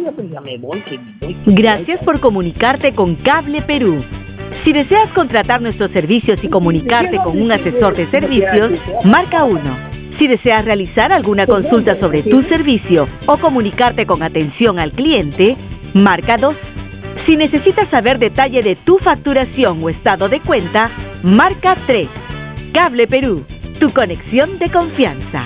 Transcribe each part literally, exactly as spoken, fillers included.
ya, pues ya me voy, que me voy. Gracias por comunicarte con Cable Perú. Si deseas contratar nuestros servicios y comunicarte con un asesor de servicios, marca uno. Si deseas realizar alguna consulta sobre tu servicio o comunicarte con atención al cliente, marca dos. Si necesitas saber detalle de tu facturación o estado de cuenta, marca tres. Cable Perú, tu conexión de confianza.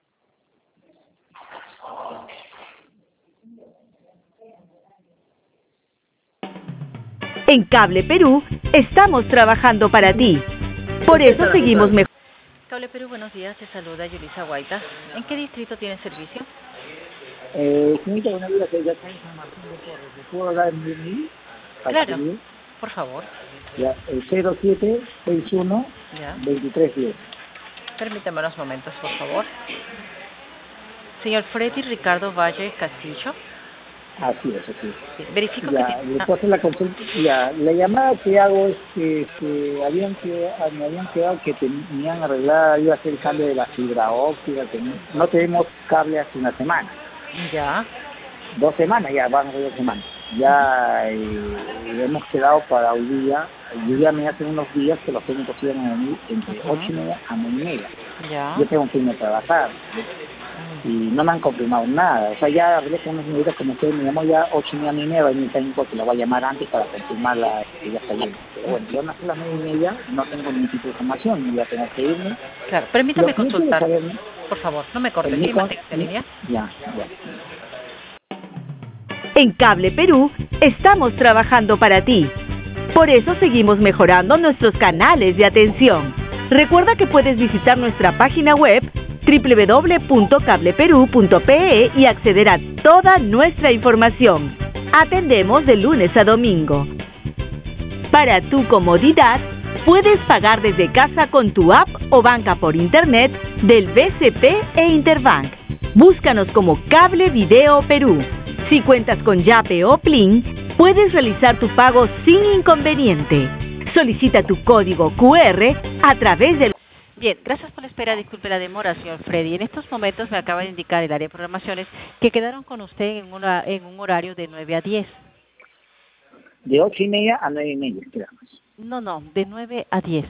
En Cable Perú estamos trabajando para ti. Por eso seguimos mejor. Cable Perú, buenos días. Te saluda Yulisa Guaita. ¿En qué distrito tienes servicio? Eh, señorita, buenos días. Ya está en San Martín de Porres. ¿Me puedo dar en mil? Claro, por favor. Ya, el cero siete seis uno veintitrés diez. Permítame unos momentos, por favor. Señor Freddy Ricardo Valle Castillo. Así es, así es. Sí, verifico ya, que... le puedo hacer la consulta. Ya, la llamada que hago es que, que habían que, me habían quedado que tenían arreglada, iba a hacer el cambio de la fibra óptica, que no, no tenemos cable hace una semana. Ya. Dos semanas, ya, vamos a dos semanas. Ya eh, hemos quedado para hoy día. Yo ya me hace unos días que los técnicos iban a venir entre uh-huh. ocho y media a nueve y media. Ya. Yo tengo que irme a trabajar. Y no me han confirmado nada. O sea, ya hablé con unos señoritas como ustedes, me llamó ya ocho y media, nueve y media, va a venir el técnico que lo va a llamar antes para confirmarla que ya está bien. Pero bueno, yo nací a las nueve y media, no tengo ningún tipo de información, y ya tengo que irme. Claro, permítame consultar. Saber, por favor, no me cortes, ¿sí? ¿En línea? Ya, ya. En Cable Perú estamos trabajando para ti. Por eso seguimos mejorando nuestros canales de atención. Recuerda que puedes visitar nuestra página web doble u doble u doble u punto cable perú punto pe e y acceder a toda nuestra información. Atendemos de lunes a domingo. Para tu comodidad, puedes pagar desde casa con tu app o banca por internet del B C P e Interbank. Búscanos como Cable Video Perú. Si cuentas con Yape o Plin, puedes realizar tu pago sin inconveniente. Solicita tu código cu erre a través del... Bien, gracias por la espera. Disculpe la demora, señor Freddy. En estos momentos me acaba de indicar el área de programaciones que quedaron con usted en, una, en un horario de nueve a diez. De ocho y media a nueve y media, esperamos. No, no, de nueve a diez.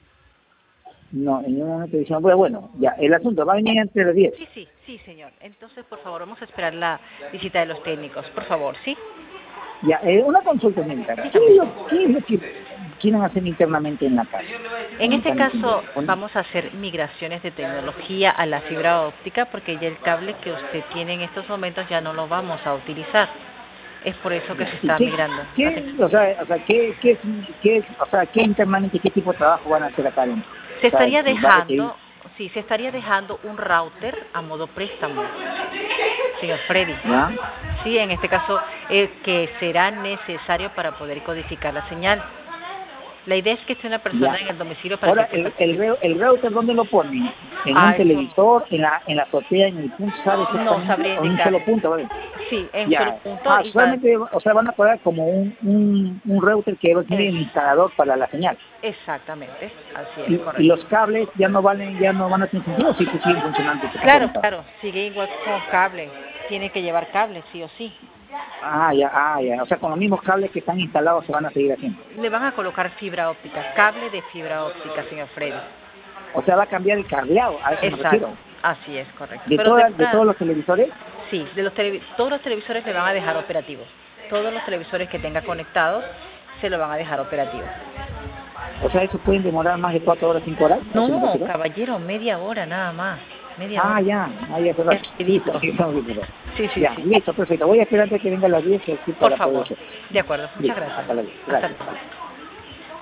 No, en un momento decíamos, bueno, bueno, ya, el asunto va a venir antes de las diez. Sí, sí, sí, señor. Entonces, por favor, vamos a esperar la visita de los técnicos, por favor, ¿sí? Ya, eh, una consulta, señorita. ¿Qué es lo, qué es lo que quieren hacer internamente en la casa? En este caso, vamos a hacer migraciones de tecnología a la fibra óptica, porque ya el cable que usted tiene en estos momentos ya no lo vamos a utilizar. Es por eso que se está ¿Qué, migrando. ¿Qué, o sea, o sea, ¿qué, qué, qué, o sea, ¿qué internamente, qué tipo de trabajo van a hacer acá adentro? Se estaría o sea, dejando, sí, se estaría dejando un router a modo préstamo, señor Freddy. ¿Ya? Sí, en este caso, eh, que será necesario para poder codificar la señal. La idea es que esté una persona ya. en el domicilio para Ahora, que... el, el, el router, ¿dónde lo ponen? ¿En ah, un televisor, en la en la azotea, en el punto, sabes? No sabría en un solo punto, ¿vale? Sí, en ya. un solo punto. Ah, y solamente, va... o sea, van a poner como un, un, un router que tiene un instalador para la señal. Exactamente, así es, y, correcto. Y los cables ya no valen, ya no van a tener sentido, sí que siguen funcionando. Claro, claro, sigue igual con cable, tiene que llevar cable, sí o sí. Ah, ya, ah, ya. O sea, con los mismos cables que están instalados se van a seguir haciendo. Le van a colocar fibra óptica, cable de fibra óptica, señor Freddy. O sea, va a cambiar el cableado, a eso Exacto. me refiero. Así es, correcto. ¿De, Pero toda, de, ¿De todos los televisores? Sí, de los televi todos los televisores le van a dejar operativos. Todos los televisores que tenga conectados se lo van a dejar operativos. O sea, ¿eso pueden demorar más de cuatro horas, cinco horas? No, caballero, media hora nada más. Media ah, hora. ya, ah, ya, perdón. Listo. Sí, sí, sí, ya, sí. Listo, perfecto. Voy a esperar hasta que venga a las diez. Por favor. De acuerdo, muchas gracias. Hasta luego. Gracias. Hasta luego.